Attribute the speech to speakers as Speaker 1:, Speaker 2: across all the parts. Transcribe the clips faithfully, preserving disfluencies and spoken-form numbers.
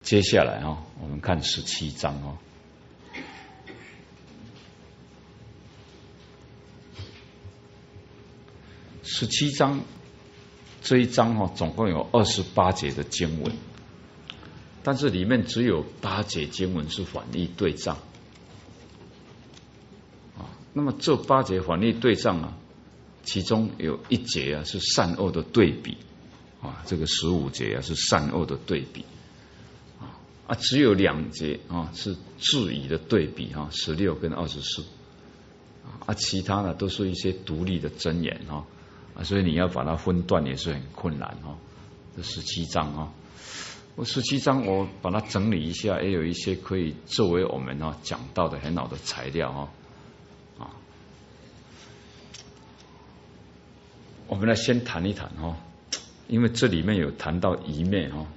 Speaker 1: 接下来啊，我们看十七章哦。十七章这一章哈，总共有二十八节的经文，但是里面只有八节经文是反义对仗啊。那么这八节反义对仗啊，其中有一节啊是善恶的对比啊，这个十五节啊是善恶的对比。啊，只有两节啊是质疑的对比哈，十六跟二十四啊，其他的都是一些独立的箴言哈啊，所以你要把它分段也是很困难哈。这十七章啊，我十七章我把它整理一下，也有一些可以作为我们啊讲到的很好的材料哈啊。我们来先谈一谈哈，因为这里面有谈到一面哈。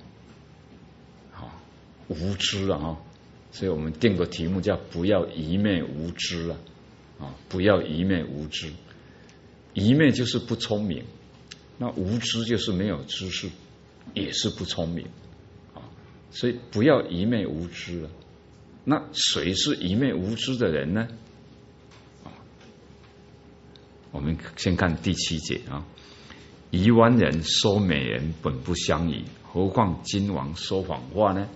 Speaker 1: 无知啊，所以我们定个题目叫不要一昧无知啊，啊，不要一昧无知。一昧就是不聪明，那无知就是没有知识，也是不聪明啊。所以不要一昧无知了。那谁是一昧无知的人呢？啊，我们先看第七节啊，夷顽人说美言，本不相宜，何况君王说谎话呢？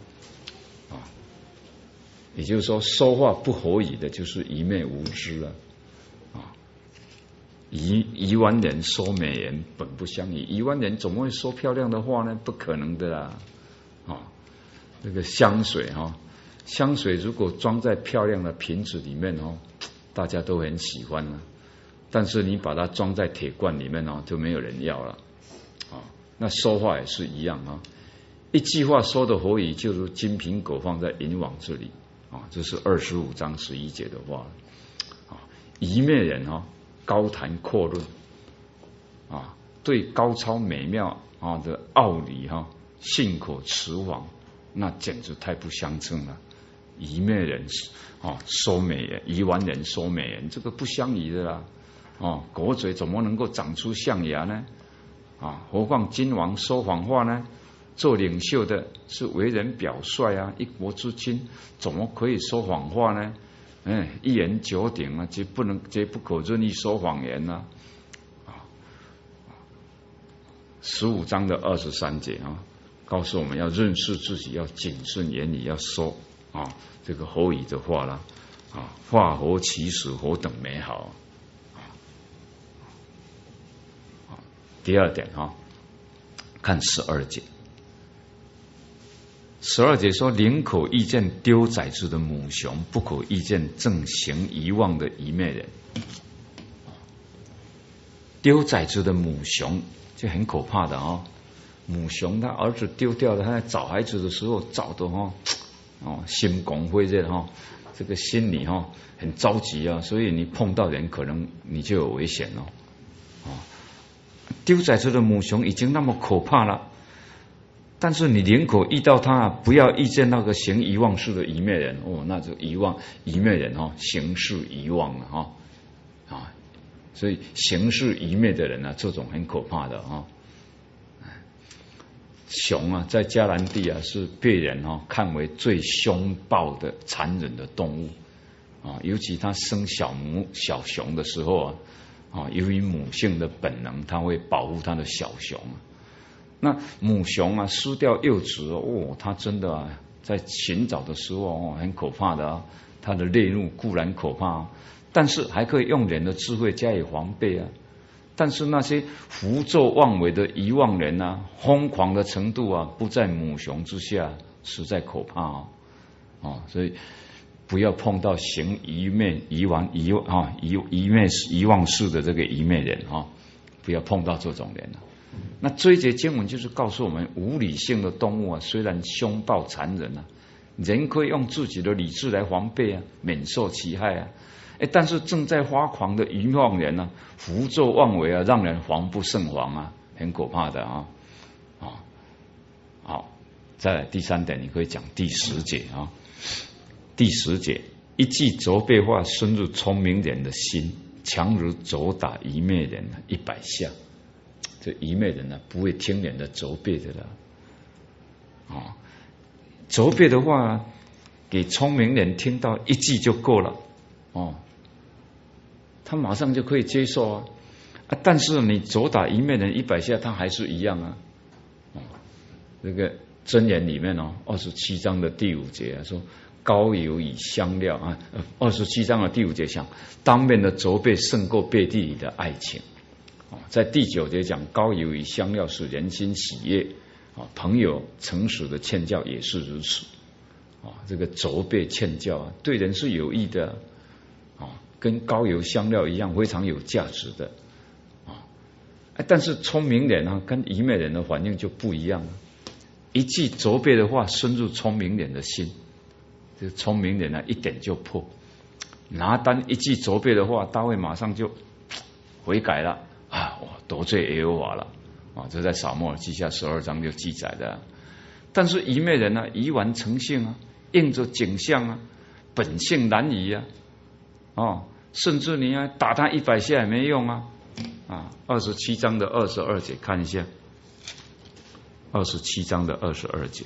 Speaker 1: 也就是说，说话不合宜的，就是一昧无知了啊！夷夷顽人说美言，本不相宜。夷顽人怎么会说漂亮的话呢？不可能的啦！啊，这个香水哈、哦，香水如果装在漂亮的瓶子里面哦，大家都很喜欢了。但是你把它装在铁罐里面哦，就没有人要了啊！那说话也是一样啊，一句话说的合宜，就如金苹果放在银网这里。啊，这是二十五章十一节的话啊，夷昧人啊，高谈阔论啊，对高超美妙啊的奥理哈、啊，信口雌黄，那简直太不相称了。夷昧人啊，说美言，夷顽人说美言，这个不相宜的啦。啊，狗嘴怎么能够长出象牙呢？啊，何况君王说谎话呢？做领袖的是为人表率啊，一国之君怎么可以说谎话呢？嗯，一言九鼎啊，绝不能，绝不可任意说谎言啊！啊，十五章的二十三节啊，告诉我们要认识自己，要谨慎言语，要说啊这个合宜的话啦，啊，话合其实，何等美好啊！啊，第二点哈、啊，看十二节。十二节说：宁可遇见丢崽子的母熊，不可遇见正行遗忘的夷昧人。丢崽子的母熊就很可怕的哦。母熊他儿子丢掉了，他在找孩子的时候找的哦，哦心拱灰热哈，这个心里哈很着急啊，所以你碰到人可能你就有危险哦。哦，丢崽子的母熊已经那么可怕了。但是你宁可遇到他，不要遇见那个行遗忘事的夷昧人哦，那就遗忘夷昧人哦，行事遗忘了哈啊，所以行事夷昧的人啊，这种很可怕的哈、啊。熊啊，在迦南地啊，是被人哦看为最凶暴的、残忍的动物啊，尤其它生小母小熊的时候啊，啊，由于母性的本能，它会保护它的小熊啊。那母熊啊，失掉幼子哦，它真的啊，在寻找的时候哦，很可怕的啊。它的烈怒固然可怕、啊，但是还可以用人的智慧加以防备啊。但是那些胡作妄为的遗忘人啊，疯狂的程度啊，不在母熊之下，实在可怕啊！哦，所以不要碰到行遗昧、遗忘、遗啊遗遗昧、遗忘事的这个夷昧人啊，不要碰到这种人啊。那这一节经文就是告诉我们，无理性的动物啊，虽然凶暴残忍啊，人可以用自己的理智来防备啊，免受其害啊。哎，但是正在发狂的遗忘人啊，胡作妄为啊，让人防不胜防啊，很可怕的啊。啊，好，再来第三点，你可以讲第十节啊。第十节，一句责备话深入聪明人的心，强如肘打夷昧人一百下。这夷昧人呢、啊，不会听人的责备的啦。啊， 责备的话，给聪明人听到一句就够了哦，他马上就可以接受啊。啊但是你责打愚昧人一百下，他还是一样啊。哦，这个箴言里面哦，二十七章的第五节啊，说膏油与香料啊，二十七章的第五节讲，当面的责备胜过背地里的爱情。哦，在第九节讲，膏油与香料使人心喜悦。啊，朋友诚实的劝教也是如此。啊，这个责备劝教啊，对人是有益的。啊，跟膏油香料一样，非常有价值的。啊，但是聪明人啊，跟愚昧人的反应就不一样了。一句责备的话，深入聪明人的心，这个聪明人呢，一点就破。拿单一句责备的话，大卫马上就悔改了啊，我得罪耶和华了。啊，这在撒母耳记下十二章就记载的。但是愚昧人呢、啊，愚顽成性啊，应着景象啊，本性难移啊，哦，甚至你啊打他一百下也没用啊。啊，二十七章的二十二节看一下，二十七章的二十二节，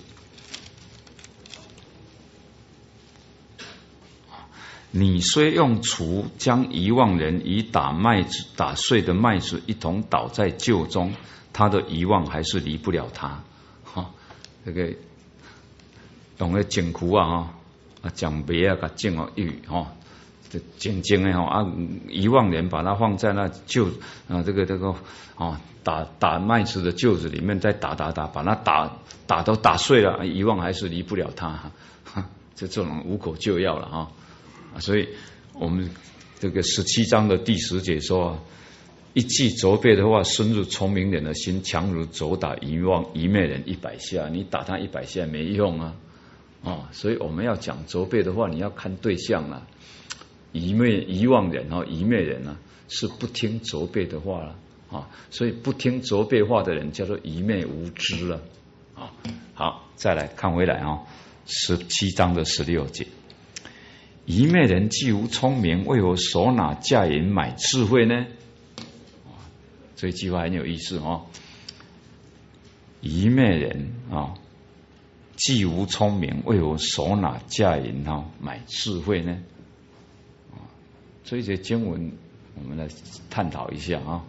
Speaker 1: 你虽用锄将遗忘人与打麦子打碎的麦子一同倒在臼中，他的遗忘还是离不了他。哈、哦，这个用个井苦啊，啊，将麦啊，甲种哦玉哈，这静静的哈啊，遗忘人把它放在那臼啊，这个这个啊，打打麦子的臼子里面，再打打打，把它打打都打碎了，遗忘还是离不了他。哈，这这种无可救药了哈。啊，所以我们这个十七章的第十节说啊，一句责备的话，深入聪明人的心，强如肘打愚妄愚昧人一百下。你打他一百下没用啊！哦，所以我们要讲责备的话，你要看对象了。愚昧愚妄人哦，愚昧人啊，是不听责备的话了啊。所以不听责备话的人叫做愚昧无知了啊。好，再来看回来啊，十七章的十六节。愚昧人既无聪明，为何手拿价银买智慧呢？这句话很有意思哦。愚昧人啊，既无聪明，为何手拿价银啊买智慧呢？这一节经文我们来探讨一下啊。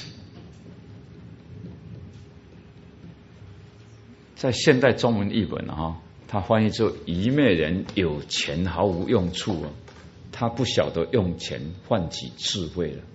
Speaker 1: 在现代中文译本啊，他翻译作愚昧人有钱毫无用处啊，他不晓得用钱换取智慧了。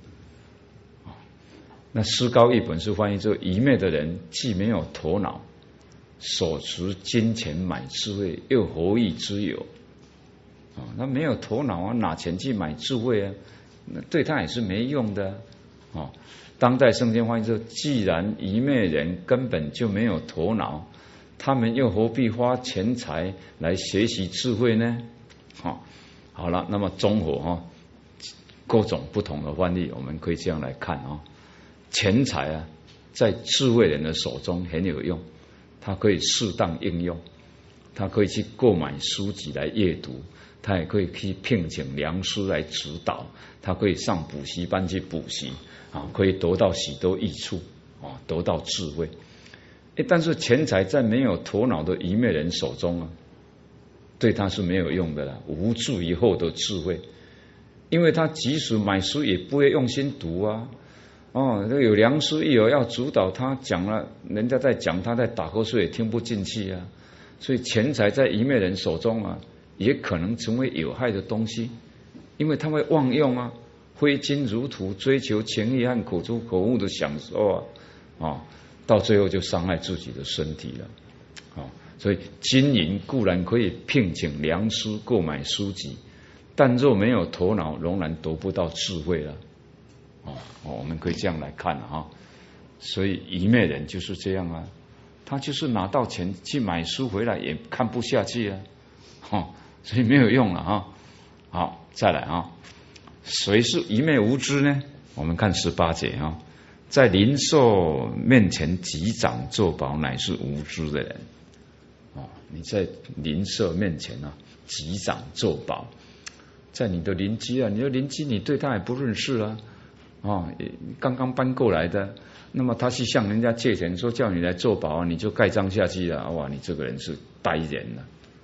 Speaker 1: 那诗高译本是翻译作愚昧的人既没有头脑，手持金钱买智慧，又何益之有？啊，他没有头脑啊，拿钱去买智慧啊，那对他也是没用的啊。当代圣经翻译说，既然愚昧人根本就没有头脑，他们又何必花钱财来学习智慧呢？好，好了，那么综合哈各种不同的翻译，我们可以这样来看啊。钱财啊，在智慧人的手中很有用，他可以适当应用，他可以去购买书籍来阅读，他也可以去聘请良师来指导，他可以上补习班去补习啊，可以得到许多益处啊，得到智慧。但是钱财在没有头脑的愚昧人手中啊，对他是没有用的了，无助于获得智慧，因为他即使买书也不会用心读啊。哦，有良师益友要主导他讲了，人家在讲，他在打瞌睡也听不进去啊。所以钱财在愚昧人手中啊，也可能成为有害的东西，因为他会妄用啊，挥金如土，追求情欲和口出口误的享受啊，哦，到最后就伤害自己的身体了。哦，所以金银固然可以聘请良师购买书籍，但若没有头脑，仍然得不到智慧了。哦，我们可以这样来看啊，所以愚昧人就是这样啊，他就是拿到钱去买书回来也看不下去啊，哦，所以没有用了啊。好，再来啊，谁是愚昧无知呢？我们看十八节啊，在邻舍面前击掌作保，乃是无知的人。哦，你在邻舍面前啊击掌作保，在你的邻居啊，你的邻居你对他也不认识啊。哦，刚刚搬过来的，那么他去向人家借钱，说叫你来做保，你就盖章下去了，哇，你这个人是呆人了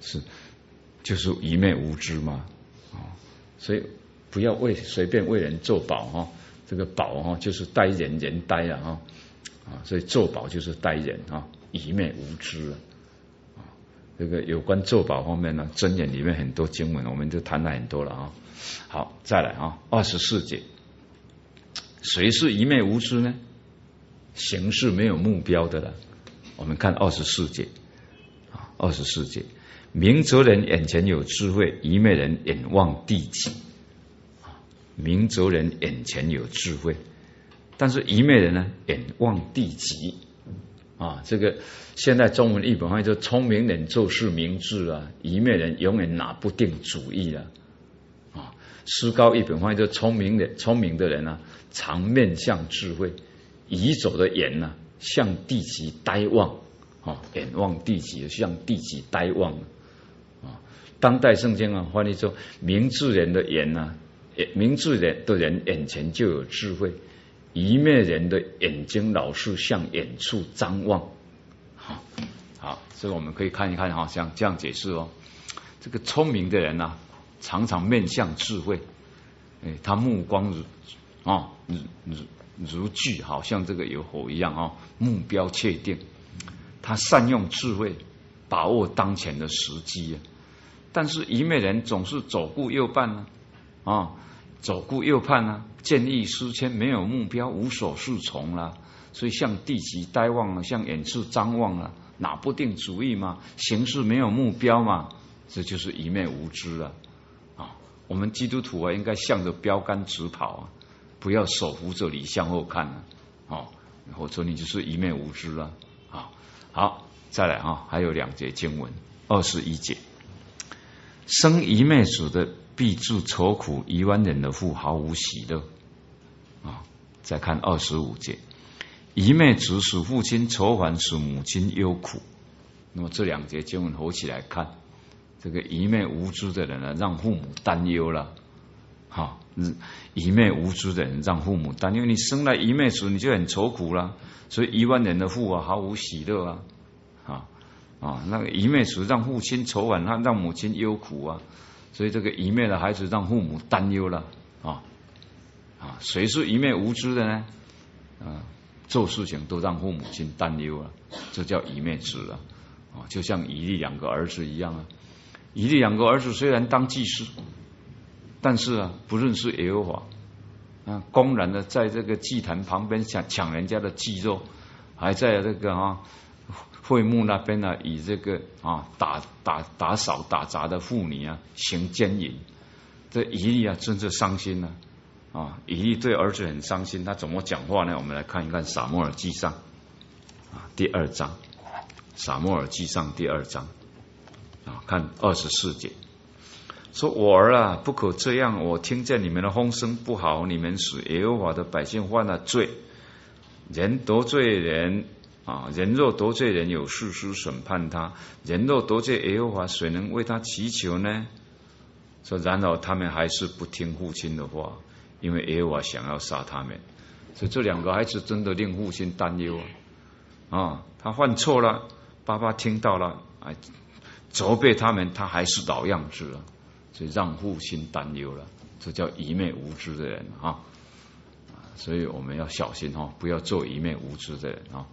Speaker 1: 是就是愚昧无知嘛，啊、哦，所以不要为随便为人做保哈、哦，这个保哈、哦、就是呆人人呆了哈，啊，所以做保就是呆人啊、哦，愚昧无知啊。这个有关做保方面呢，箴言里面很多经文，我们就谈了很多了啊。好，再来啊，二十四节，谁是愚昧无知呢？行事没有目标的了。我们看二十四节啊，二十四节，明哲人眼前有智慧，愚昧人眼望地极。明哲人眼前有智慧，但是愚昧人呢，眼望地极。啊，这个现在中文译本上就聪明人做事明智啊，愚昧人永远拿不定主意啊。啊，诗高译本上就聪明的聪明的人啊，常面向智慧，愚走的眼呢、啊，向地极呆望。啊，眼望地极，向地极呆望。啊，当代圣经啊翻译说，明智人的眼呢、啊，明智人的人眼前就有智慧。愚昧人的眼睛老是向远处张望，好，好，这个我们可以看一看哈，像这样解释哦。这个聪明的人啊，常常面向智慧，哎，他目光如啊如如如炬，好像这个有火一样啊，目标确定。他善用智慧，把握当前的时机啊。但是愚昧人总是左顾右盼呢，啊。左顾右盼啊，见异思迁，没有目标，无所适从啦、啊，所以向地极呆望了，向远处张望了，拿不定主意嘛，行事没有目标嘛，这就是愚昧无知了啊！我们基督徒啊，应该向着标杆直跑啊，不要手扶着犁向后看啊！哦，否则你就是愚昧无知了啊！好，再来啊，还有两节经文，二十一节，生愚昧子的必致愁苦，愚顽人的父毫无喜乐啊！再看二十五节，愚昧子使父亲愁烦，使母亲忧苦。那么这两节经文合起来看，这个愚昧无知的人呢，让父母担忧了。好，愚昧无知的人让父母担忧，你生来愚昧子，你就很愁苦了。所以愚顽人的父啊，毫无喜乐啊！啊啊，那个愚昧子让父亲愁烦，他让母亲忧苦啊。所以这个愚昧的孩子让父母担忧了啊啊！谁是愚昧无知的呢？啊，做事情都让父母亲担忧了，这叫愚昧子了啊！就像以利两个儿子一样啊，以利两个儿子虽然当祭司，但是啊不认识耶和华啊，公然的在这个祭坛旁边抢抢人家的祭肉，还在这个啊。会幕那边呢，以这个啊打打打扫打杂的妇女啊行奸淫，这以利啊真是伤心了啊！以利对儿子很伤心，他怎么讲话呢？我们来看一看撒母耳记上啊第二章，撒母耳记上第二章啊，看二十四节，说我儿啊，不可这样，我听见你们的风声不好，你们使耶和华的百姓犯了罪，人得罪人。啊，人若得罪人，有士师审判他；人若得罪耶和华，谁能为他祈求呢？说，然而他们还是不听父亲的话，因为耶和华想要杀他们。所以这两个孩子真的令父亲担忧啊！啊，他犯错了，爸爸听到了，哎，责备他们，他还是老样子了，所以让父亲担忧了。这叫愚昧无知的人啊！所以我们要小心哈，不要做愚昧无知的人啊！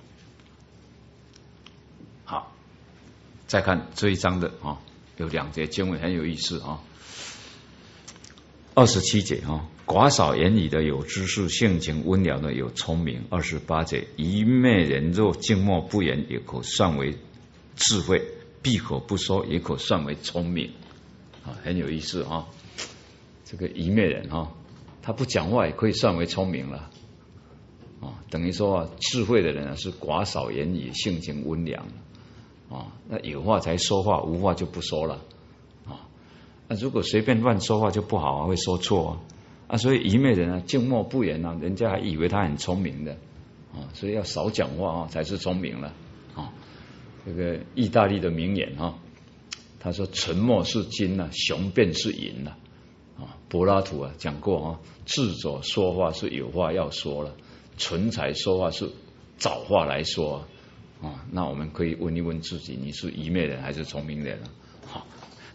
Speaker 1: 好，再看这一章的啊，有两节经文很有意思啊。二十七节啊，寡少言语的有知识，性情温良的有聪明。二十八节，愚昧人若静默不言，也可算为智慧；闭口不说，也可算为聪明。啊，很有意思啊。这个愚昧人啊，他不讲话也可以算为聪明了。啊，等于说啊，智慧的人啊是寡少言语，性情温良。啊，那有话才说话，无话就不说了啊。那如果随便乱说话就不好啊，会说错啊。啊，所以愚昧人啊，静默不言啊，人家还以为他很聪明的啊，所以要少讲话啊，才是聪明了啊。这个意大利的名言啊，他说：“沉默是金啊，雄辩是银啊。”啊，柏拉图啊讲过啊，智者说话是有话要说了，纯才说话是找话来说啊。 哦，那我们可以问一问自己，你是愚昧人还是聪明人啊？好，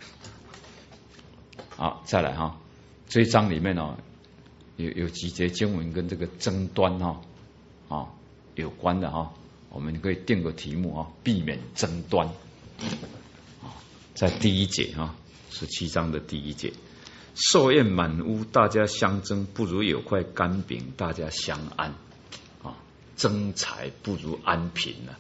Speaker 1: 好，再来哈，这一章里面哦，有有几节经文跟这个争端哈啊有关的哈，我们可以定个题目啊，避免争端。啊，在第一节哈，十七章的第一节，寿宴满屋，大家相争，不如有块干饼，大家相安。啊，争财不如安贫啊。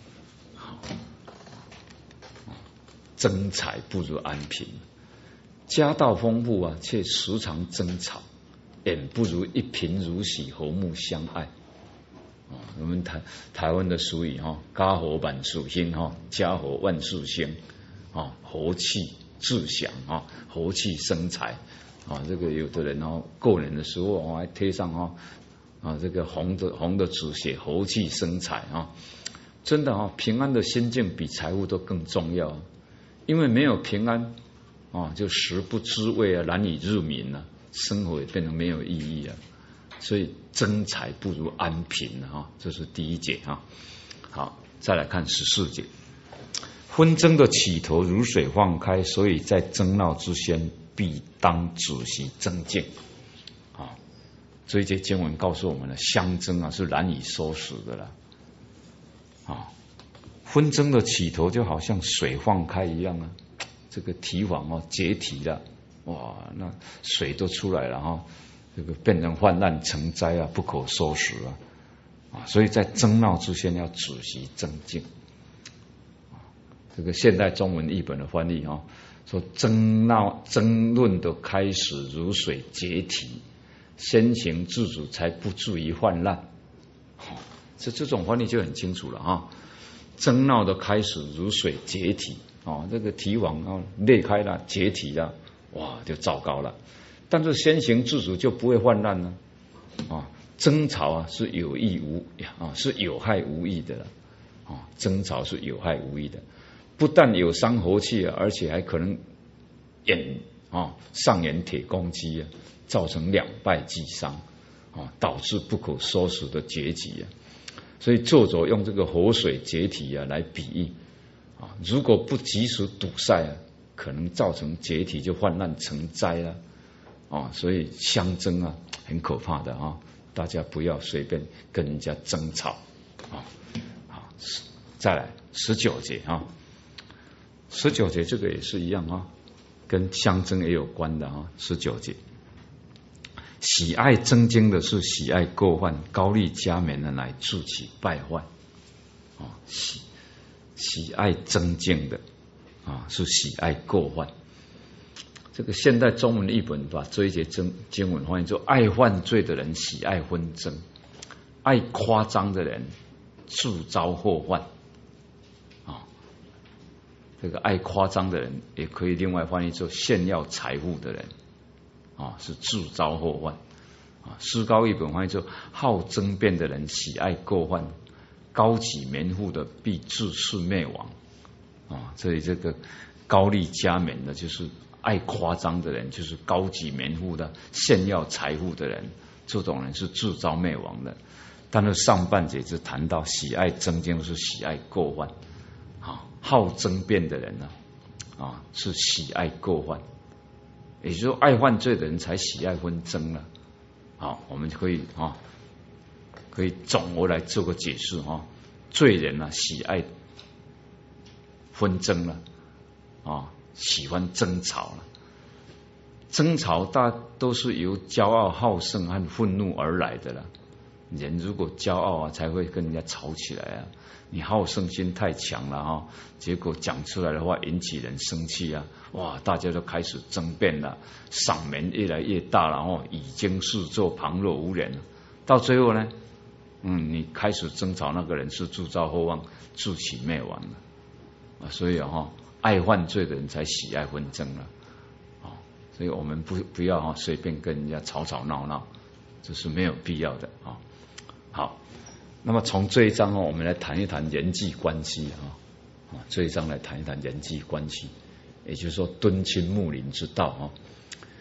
Speaker 1: 争财不如安贫，家道丰富啊，却时常争吵，远不如一贫如洗，和睦相爱。啊，我们台台湾的俗语哈，家和万事兴哈，家和万事兴啊，和气自享啊，和气生财啊。这个有的人哦，过年的时候哦，还贴上哈啊这个红的红的纸写和气生财啊。真的啊，平安的心境比财富都更重要，因为没有平安啊，就食不知味啊，难以入眠啊，生活也变得没有意义啊。所以争财不如安贫啊，这是第一节啊。好，再来看十四节，纷争的起头如水放开，所以在争闹之先，必当仔细增进啊。这一节经文告诉我们了，相争啊是难以收拾的了。啊，纷争的起头就好像水放开一样啊，这个堤防哦解体了，哇，那水都出来了哈、哦，这个变成泛滥成灾啊，不可收拾啊，啊，所以在争闹之前要仔细增进。这个现代中文译本的翻译哦，说争闹争论的开始如水解体，先行制止才不至于泛滥。哦，这这种翻译就很清楚了啊！争闹的开始如水解体哦，这个堤防啊裂开了解体了，哇，就糟糕了。但是先行制止就不会泛滥了啊！争吵啊是有益无啊是有害无益的了啊！争吵是有害无益的，不但有伤和气啊，而且还可能演啊上演铁公鸡啊，造成两败俱伤啊，导致不可收拾的结局啊。所以作者用这个活水解体啊来比喻啊，如果不及时堵塞啊，可能造成解体就泛滥成灾了啊。所以相争啊很可怕的啊，大家不要随便跟人家争吵啊。好，再来十九节啊，十九节这个也是一样啊，跟相争也有关的啊。十九节。喜爱争竞的是喜爱过患，高丽加冕的乃自起败坏。啊，喜喜爱争竞的啊是喜爱过患。这个现代中文译本把这一节经经文翻译作：爱犯罪的人喜爱纷争，爱夸张的人自招祸患。啊，这个爱夸张的人也可以另外翻译作炫耀财富的人。啊，是自招祸患啊！诗高译本翻译作好争辩的人喜爱过患，高举绵富的必自恃灭亡啊！所以这个高丽加冕的，就是爱夸张的人，就是高举绵富的、炫耀财富的人，这种人是自招灭亡的。但是上半节就谈到喜爱争竞是喜爱过患啊，好争辩的人呢啊是喜爱过患。也就是说，爱犯罪的人才喜爱纷争了。好，我们可以啊，可以总而来做个解释啊。罪人啊，喜爱纷争了啊，喜欢争吵了。争吵大都是由骄傲好胜和愤怒而来的了。人如果骄傲啊，才会跟人家吵起来啊。你好胜心太强了哈，结果讲出来的话引起人生气啊，哇，大家都开始争辩了，嗓门越来越大了哦，已经是做旁若无人，到最后呢，嗯，你开始争吵那个人是自招祸患，自取灭亡了啊，所以哈、哦，爱犯罪的人才喜爱纷争了啊，所以我们不不要哈随便跟人家吵吵闹闹，这是没有必要的啊。好。那么从这一章哦，我们来谈一谈人际关系啊，啊，这一章来谈一谈人际关系，也就是说敦亲睦邻之道啊，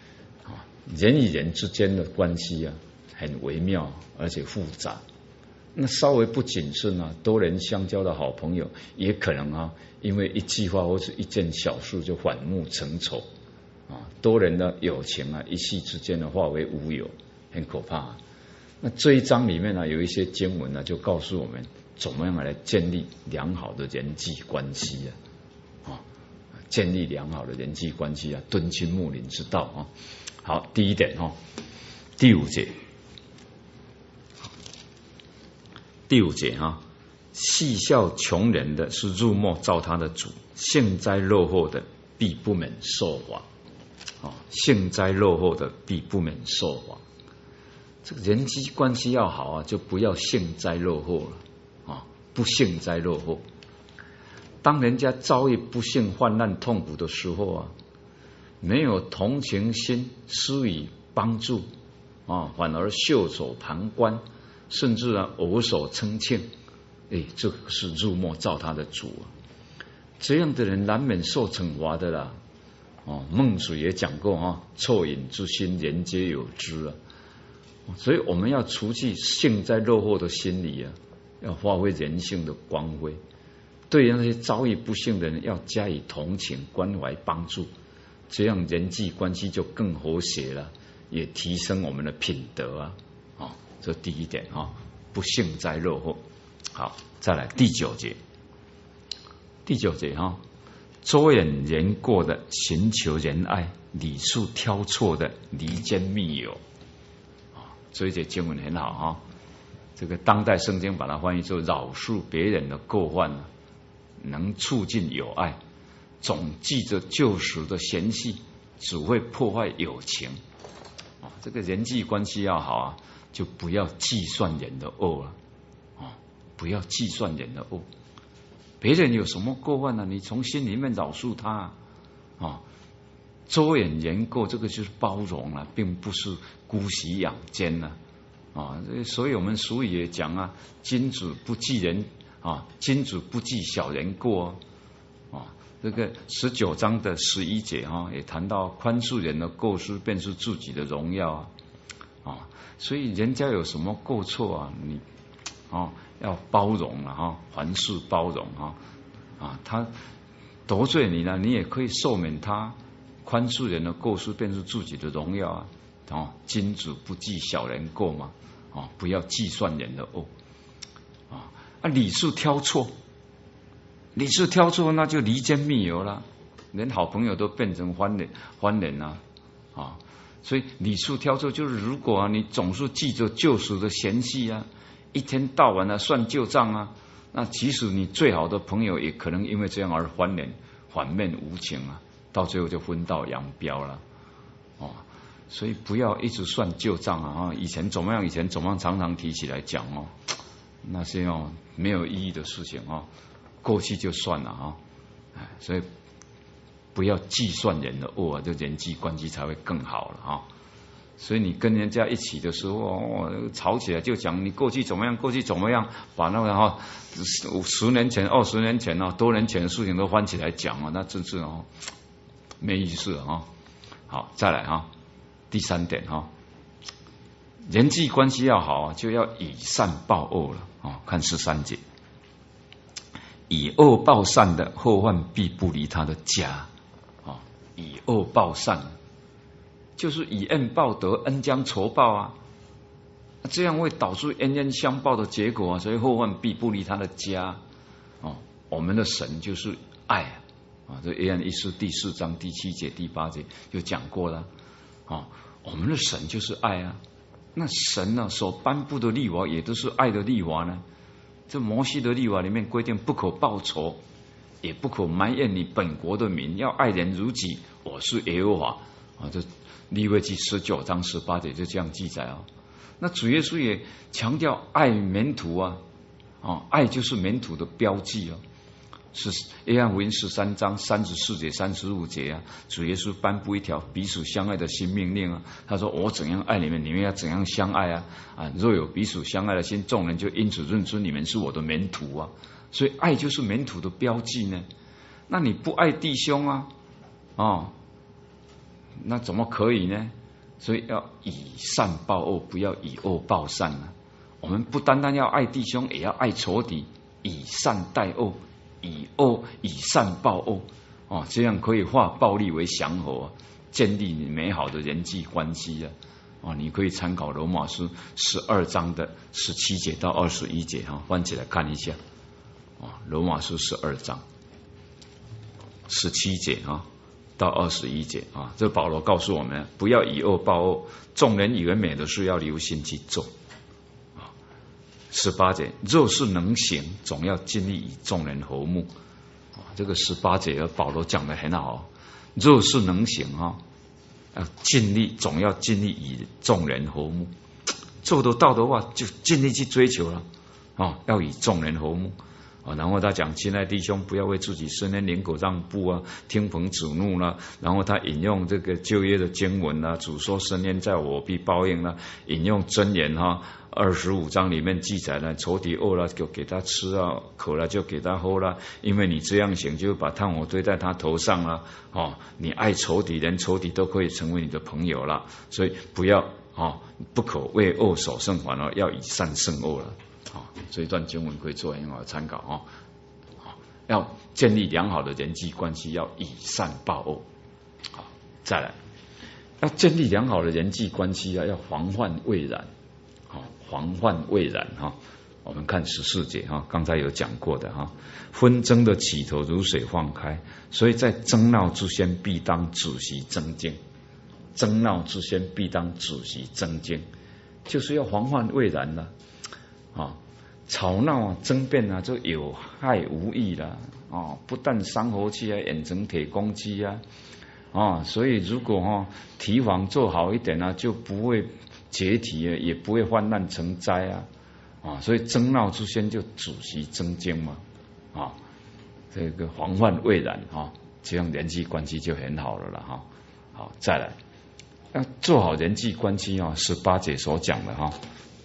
Speaker 1: 啊，人与人之间的关系啊，很微妙而且复杂， 那稍微不谨慎啊，多年相交的好朋友，也可能啊，因为一句话或是一件小事就反目成仇啊，多年的友情啊，一夕之间的化为乌有，很可怕啊。那这一章里面呢，有一些经文呢，就告诉我们怎么样来建立良好的人际关系啊，啊，建立良好的人际关系啊，敦亲睦邻之道啊。好，第一点哈，第五节。第五节哈，戏笑穷人的是入墨造他的主，幸灾乐祸的必不免受罚。啊，幸灾乐祸的必不免受罚。这个人际关系要好啊，就不要幸灾乐祸了啊，不幸灾乐祸。当人家遭遇不幸、患难、痛苦的时候啊，没有同情心，施以帮助啊，反而袖手旁观。甚至啊，偶手称庆，哎，这是入墨造他的主啊！这样的人难免受惩罚的啦。哦，孟子也讲过啊，恻隐之心，人皆有之啊。所以我们要除去幸灾乐祸的心理啊，要发挥人性的光辉。对那些遭遇不幸的人，要加以同情、关怀、帮助，这样人际关系就更和谐了，也提升我们的品德啊。哦，这第一点哈，不幸灾乐祸。好，再来第九节，第九节哈，周延言过的寻求仁爱，礼数挑错的离间密友。啊，这一节经文很好哈。这个当代圣经把它翻译作饶恕别人的过患，能促进友爱，总记着旧时的嫌隙，只会破坏友情。啊，这个人际关系要好啊，就不要计算人的恶了，啊，不要计算人的恶。别人有什么过患呢？你从心里面饶恕他啊。周延言过，这个就是包容了，并不是姑息养奸了啊。所以我们俗语也讲啊，君子不记人啊，君子不记小人过啊。这个十九章的十一节啊，也谈到宽恕人的过失，便是自己的荣耀啊。啊，所以人家有什么过错啊，你啊要包容了哈，凡事包容哈啊，他得罪你了，你也可以赦免他。宽恕人的过失，便是自己的荣耀啊！哦，君子不计小人过嘛，哦，不要计算人的恶啊！啊，礼数挑错，礼数挑错，那就离间密友了，连好朋友都变成翻脸翻脸了啊！所以礼数挑错，就是如果啊，你总是记着旧时的嫌隙啊，一天到晚啊算旧账啊，那即使你最好的朋友，也可能因为这样而翻脸，反面无情啊！到最后就分道扬镳了，哦，所以不要一直算旧账啊！以前怎么样，以前怎么样，常常提起来讲哦，那些哦没有意义的事情哦，过去就算了啊，哎，所以不要计算人的恶啊，这人际关系才会更好了啊。所以你跟人家一起的时候哦，吵起来就讲你过去怎么样，过去怎么样，把那个哈十年前、二十年前啊、多年前的事情都翻起来讲啊，那真是哦。没意思啊！好，再来啊，第三点哈，人际关系要好，就要以善报恶了啊！看十三节，以恶报善的，后患必不离他的家啊！以恶报善，就是以恩报德，恩将仇报啊！这样会导致冤冤相报的结果啊！所以后患必不离他的家哦。我们的神就是爱。啊，这约翰一书第四章第七节、第八节就讲过了啊。我们的神就是爱啊，那神呢所颁布的律法也都是爱的律法呢。这摩西的律法里面规定，不可报仇，也不可埋怨你本国的民，要爱人如己，我是耶和华啊。这利未记十九章十八节就这样记载啊。那主耶稣也强调爱门徒啊，啊，爱就是门徒的标记啊。是约翰福音十三章三十四节、三十五节啊，主耶稣颁布一条彼此相爱的新命令啊。他说：“我怎样爱你们，你们要怎样相爱啊！啊，若有彼此相爱的心，众人就因此认出你们是我的门徒啊。所以，爱就是门徒的标记呢。那你不爱弟兄啊，哦，那怎么可以呢？所以要以善报恶，不要以恶报善啊。 我们不单单要爱弟兄，也要爱仇敌，以善待恶，以恶以善报恶。哦，这样可以化暴力为祥和，建立美好的人际关系啊！哦，你可以参考罗马书十二章的十七节到二十一节哈，翻起来看一下。哦，罗马书十二章十七节啊到二十一节啊，这保罗告诉我们，不要以恶报恶，众人以为美的事要留心去做。啊，十八节，若是能行，总要尽力与众人和睦。这个十八节保罗讲得很好，若是能行啊，要尽力，总要尽力与众人和睦。做得到的话，就尽力去追求了啊，要与众人和睦啊。然后他讲，亲爱弟兄，不要为自己生人脸狗让步啊，听朋指怒啦。然后他引用这个旧约的经文啦，主说生冤在我，必报应啦。引用箴言哈。二十五章里面记载了，仇敌饿了就给他吃啊，渴了就给他喝了，因为你这样行，就把炭火堆在他头上了。哦，你爱仇敌，连仇敌都可以成为你的朋友了。所以不要哦，不可为恶所胜，反而要以善胜恶了。哦，这一段经文可以做很好的参考哦。哦，要建立良好的人际关系，要以善报恶。好，再来，要建立良好的人际关系啊，要防患未然。防患未然哈，我们看十四节哈，刚才有讲过的哈，纷争的起头如水放开，所以在争闹之先必当止息争竞，争闹之先必当止息争竞，就是要防患未然了啊！吵闹啊、争辩啊，就有害无益了啊！不但伤和气啊，演成铁公鸡啊啊！所以如果哈提防做好一点啊，就不会解体啊，也不会患难成灾啊！啊，所以争闹之先就止息争竞嘛啊！这个防患未然啊，这样人际关系就很好了了哈。好，再来要做好人际关系啊，十八节所讲的哈。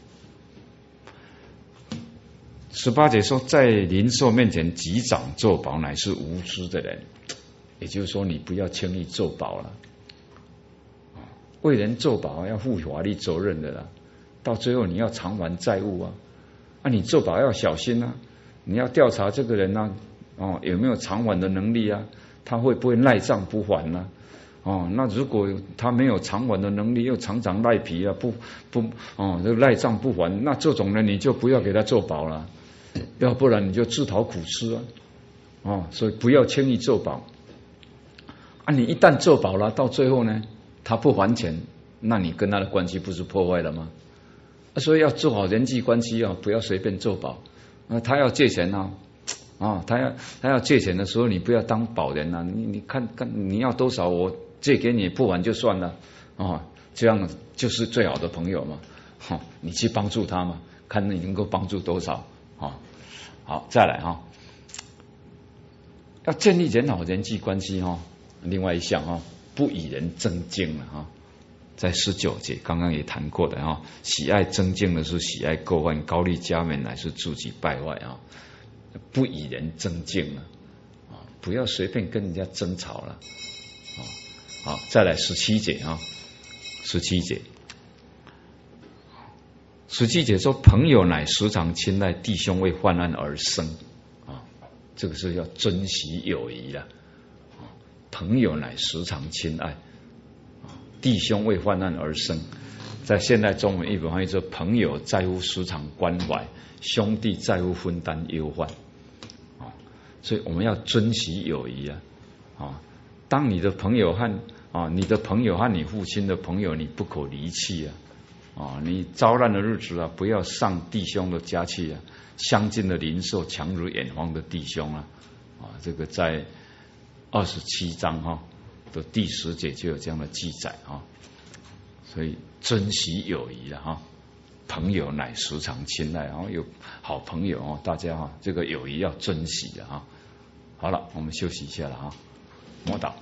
Speaker 1: 十八节说，在邻舍面前击掌作保，乃是无知的人。也就是说，你不要轻易作保了。为人作保要负法律责任的啦，到最后你要偿还债务啊！啊，你作保要小心啊！你要调查这个人啊，哦，有没有偿还的能力啊？他会不会赖账不还呢、啊？哦，那如果他没有偿还的能力，又常常赖皮啊，不不哦，这赖账不还，那这种人你就不要给他作保了，要不然你就自讨苦吃啊！哦，所以不要轻易作保啊！你一旦作保了，到最后呢？他不还钱，那你跟他的关系不是破坏了吗？所以要做好人际关系啊，不要随便做保。啊，他要借钱啊，啊，他要他要借钱的时候，你不要当保人啊，你你看看你要多少，我借给你，不还就算了啊，这样就是最好的朋友嘛。哈、啊，你去帮助他嘛，看你能够帮助多少啊。好，再来哈、啊，要建立良好人际关系哈、啊。另外一项哈、啊。不以人争竞了哈，在十九节刚刚也谈过的哈，喜爱争竞的是喜爱过犯，高丽加冕乃是自己败坏啊！不以人争竞了啊，不要随便跟人家争吵了啊！好，再来十七节啊，十七节，十七节说，朋友乃时常亲爱，弟兄为患难而生啊，这个是要珍惜友谊了。朋友乃时常亲爱，弟兄为患难而生。在现代中文译本翻译说，朋友在乎时常关怀，兄弟在乎分担忧患。所以我们要珍惜友谊啊！啊，当你的朋友和啊，你的朋友和你父亲的朋友，你不可离弃啊！啊，你遭难的日子啊，不要上弟兄的家去啊！相近的邻舍强如远方的弟兄啊！啊，这个在二十七章哈的第十节就有这样的记载啊，所以珍惜友谊了哈，朋友乃时常亲爱，然后有好朋友哦，大家哈这个友谊要珍惜的哈。好了，我们休息一下了哈，默祷。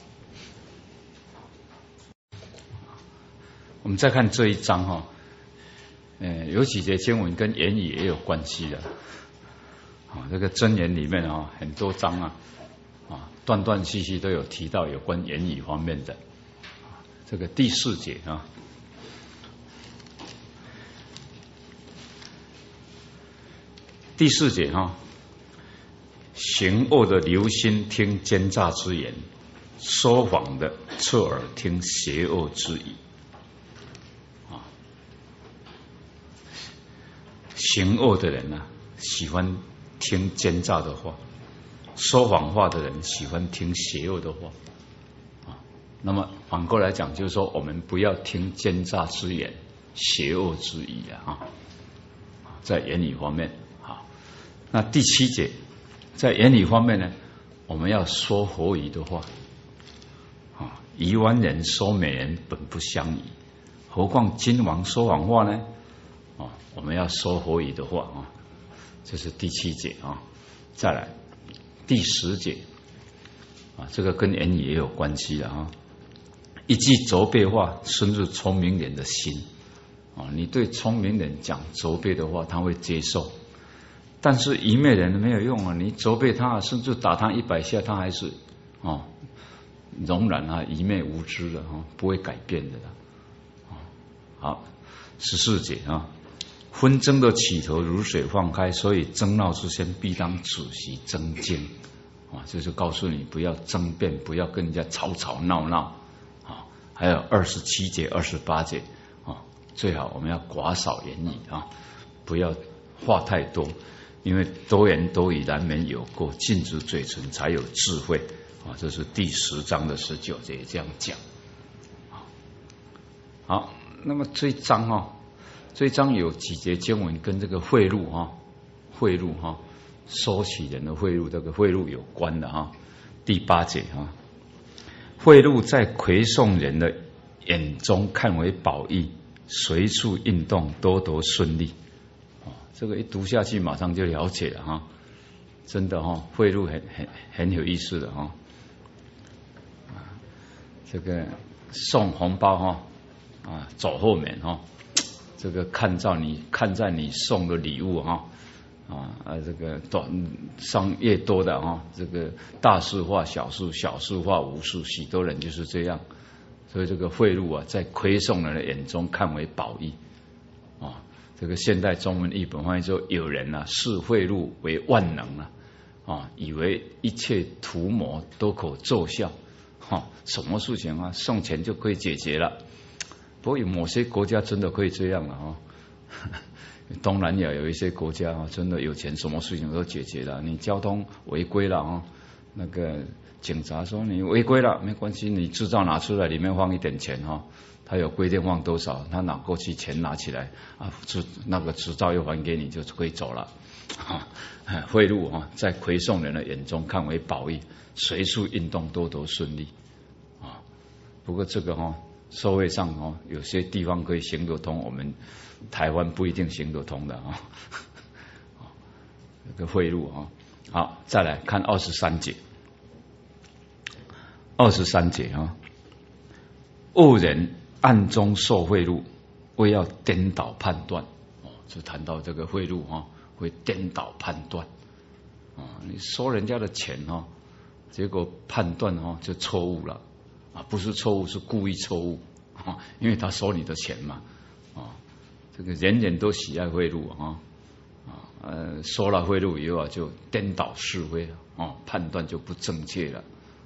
Speaker 1: 我们再看这一章哈，呃，有几节经文跟言语也有关系的啊，这个箴言里面啊很多章啊。啊，断断续续都有提到有关言语方面的。这个第四节啊， 第四节哈，行恶的留心听奸诈之言，说谎的侧耳听邪恶之语。啊，行恶的人呢、啊，喜欢听奸诈的话；说谎话的人喜欢听邪恶的话。啊，那么反过来讲，就是说我们不要听奸诈之言、邪恶之语啊。在言语方面，好，那第七节，在言语方面呢，我们要说合宜的话。啊，宜湾人说美人本不相宜，何况君王说谎话呢？啊，我们要说合宜的话啊，这是第七节啊。再来第十节啊，这个跟言语也有关系的啊。一句责备话深入聪明人的心。啊，你对聪明人讲责备的话，他会接受；但是愚昧人没有用啊，你责备他，甚至打他一百下，他还是哦容忍啊，愚昧无知的啊，不会改变的啦。好，十四节啊，纷争的起头如水放开，所以争闹之先必当仔细争经啊，就是告诉你不要争辩，不要跟人家吵吵闹闹啊。还有二十七节、二十八节。最好我们要寡少言语啊，不要话太多，因为多言多语难免有过，禁止嘴唇才有智慧啊。这是第十章的十九节这样讲。好，那么这一章哈、哦，这一章有几节经文跟这个贿赂哈、贿赂哈、收取人的贿赂这个贿赂有关的哈。第八节哈，贿赂在魁宋人的眼中看为宝义。随处运动，多多顺利。哦，这个一读下去，马上就了解了哈。真的哈、哦，贿赂很很很有意思的哈、哦。啊，这个送红包哈、哦，啊，走后面哈、哦，这个看在你看在你送的礼物哈、哦，啊啊，这个多上越多的哈、哦，这个大事化小事，小事化无事，许多人就是这样。所以这个贿赂啊，在魁宋人的眼中看为宝义啊。这个现代中文译本翻译说，有人啊视贿赂为万能啊，啊，以为一切图谋都可奏效，哈、啊，什么事情啊送钱就可以解决了。不过有某些国家真的可以这样了啊。东南亚有一些国家啊，真的有钱，什么事情都解决了。你交通违规了啊，那个。警察说你违规了，没关系，你执照拿出来，里面放一点钱哈，他有规定放多少，他拿过去钱拿起来啊，执那个执照又还给你，就可以走了。啊，贿赂啊，在魁宋人的眼中看为宝义，随处运动多多顺利啊。不过这个哈、哦，社会上哦，有些地方可以行得通，我们台湾不一定行得通的啊。这个贿赂啊，好，再来看二十三节。二十三节啊，恶人暗中受贿赂，为要颠倒判断哦，就谈到这个贿赂哈，会颠倒判断啊。你收人家的钱哈，结果判断哈就错误了啊，不是错误是故意错误啊，因为他收你的钱嘛啊。这个人人都喜爱贿赂啊啊，呃，收了贿赂以后啊，就颠倒是非啊，判断就不正确了。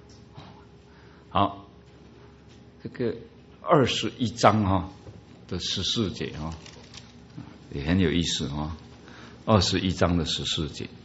Speaker 1: 好，这个二十一章哈的十四节哈也很有意思哈。二十一章的十四节，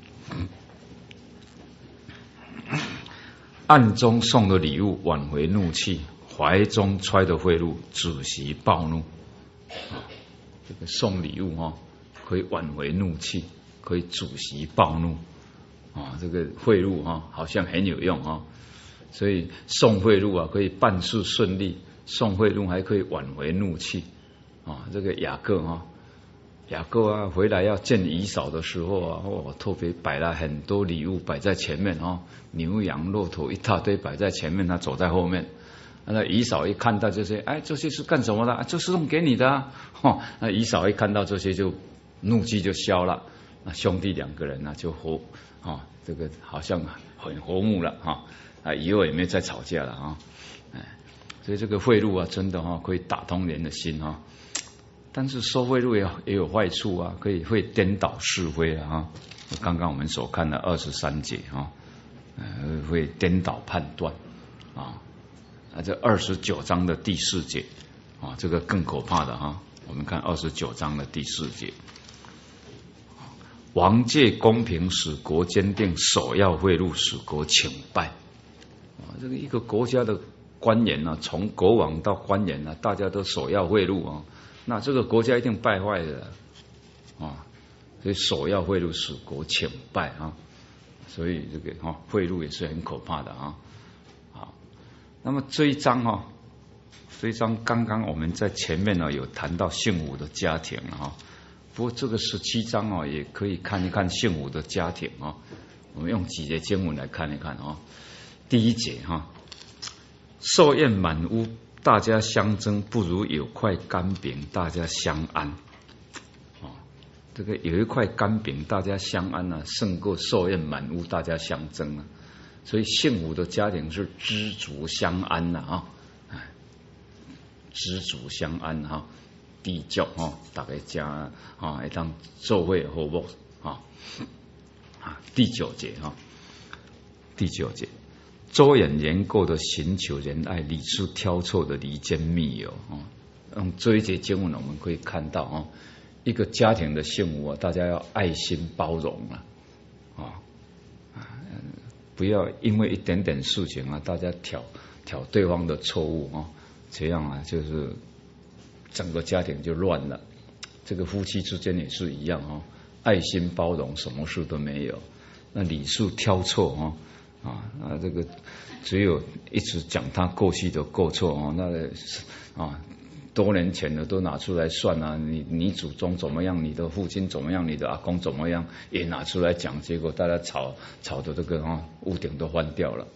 Speaker 1: 暗中送的礼物挽回怒气，怀中揣的贿赂止息暴怒。这个送礼物哈，可以挽回怒气，可以止息暴怒啊。这个贿赂哈，好像很有用哈。所以送贿赂啊，可以办事顺利；送贿赂还可以挽回怒气啊。这个雅各啊，雅各啊回来要见以扫的时候啊，哦，特别摆了很多礼物摆在前面啊，牛羊骆驼一大堆摆在前面，他走在后面。那以扫一看到这些，哎，这些是干什么的？啊、这是送给你的啊！哦，那以扫一看到这些，就怒气就消了。那兄弟两个人呢、啊，就和啊，这个好像很和睦了哈。啊，以后也没有再吵架了啊，哎，所以这个贿赂啊，真的哈、哦、可以打通人的心哈、哦。 但是受贿赂也也有坏处啊，可以会颠倒是非啊。刚刚我们所看的二十三节啊，呃，会颠倒判断啊。啊，这二十九章的第四节啊，这个更可怕的啊。我们看二十九章的第四节，王借公平使国坚定，首要贿赂使国倾败。啊，这个一个国家的官员呢、啊，从国王到官员呢、啊，大家都首要贿赂啊，那这个国家一定败坏的啊。所以首要贿赂使国倾败啊，所以这个哈、啊、贿赂也是很可怕的啊。好，那么这一章哈、啊，这一章刚刚我们在前面呢有谈到幸福的家庭啊，不过这个十七章啊也可以看一看幸福的家庭啊。我们用几节经文来看一看啊。第一节哈、啊，寿宴满屋，大家相争，不如有块干饼，大家相安。这个有一块干饼，大家相安啊，胜过寿宴满屋，大家相争啊。所以幸福的家庭是知足相安呐啊，知足相安哈，地教哈，大家家啊，一当做会好不啊？啊，第九节哈，第九节，周延言过的寻求仁爱，礼数挑错的离间密友啊。用这一节经文，我们可以看到啊。一个家庭的幸福啊，大家要爱心包容啊，啊，不要因为一点点事情啊，大家挑挑对方的错误啊，这样啊，就是整个家庭就乱了。这个夫妻之间也是一样啊，爱心包容，什么事都没有。那礼数挑错啊，啊，那这个只有一直讲他过去的过错啊，那啊。多年前的都拿出来算啊，你你祖宗怎么样，你的父亲怎么样，你的阿公怎么样，也拿出来讲，结果大家吵吵的这个哈、哦、屋顶都翻掉了。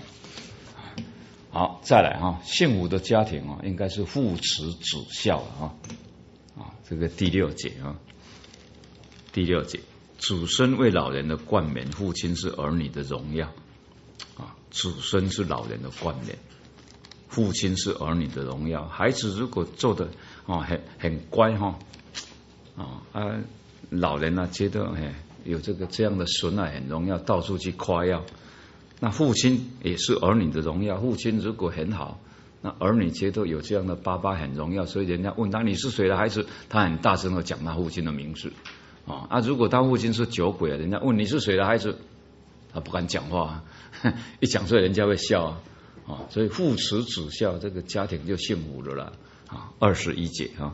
Speaker 1: 好，再来哈、哦，幸福的家庭啊、哦，应该是父慈子孝啊啊，这个第六节啊，第六节，祖孙为老人的冠冕，父亲是儿女的荣耀啊，祖孙是老人的冠冕。父亲是儿女的荣耀，孩子如果做的哦很很乖哈啊啊，老人呢、啊、觉得哎有这个这样的孙啊很荣耀，到处去夸耀。那父亲也是儿女的荣耀，父亲如果很好，那儿女觉得有这样的爸爸很荣耀，所以人家问他你是谁的孩子，他很大声的讲他父亲的名字啊啊，如果他父亲是酒鬼啊，人家问你是谁的孩子，他不敢讲话，一讲出来人家会笑啊。啊，所以父慈子孝，这个家庭就幸福了啦。啊，二十一节啊，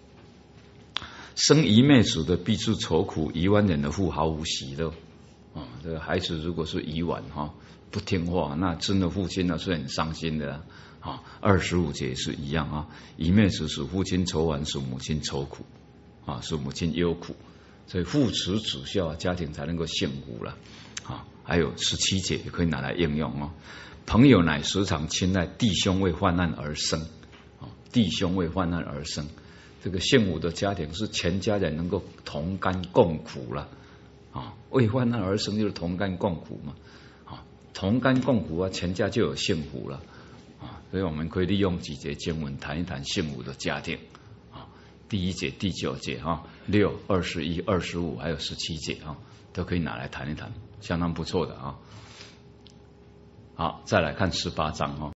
Speaker 1: 生愚昧子的必致愁苦，愚顽人的父毫无喜乐。啊，这个孩子如果是愚顽哈、啊，不听话，那真的父亲呢是很伤心的啊。啊，二十五节也是一样啊，愚昧子使父亲愁烦，使母亲愁苦，啊，使母亲忧苦。所以父慈子孝，家庭才能够幸福了。啊，还有十七节也可以拿来应用哦。朋友乃时常亲爱，弟兄为患难而生。弟兄为患难而生，这个幸福的家庭是全家人能够同甘共苦了啊！为患难而生就是同甘共苦嘛啊！同甘共苦啊，全家就有幸福了啊！所以我们可以利用几节经文谈一谈幸福的家庭啊。第一节、第九节哈，六、二十一、二十五，还有十七节啊，都可以拿来谈一谈，相当不错的啊。好，再来看十八章哈。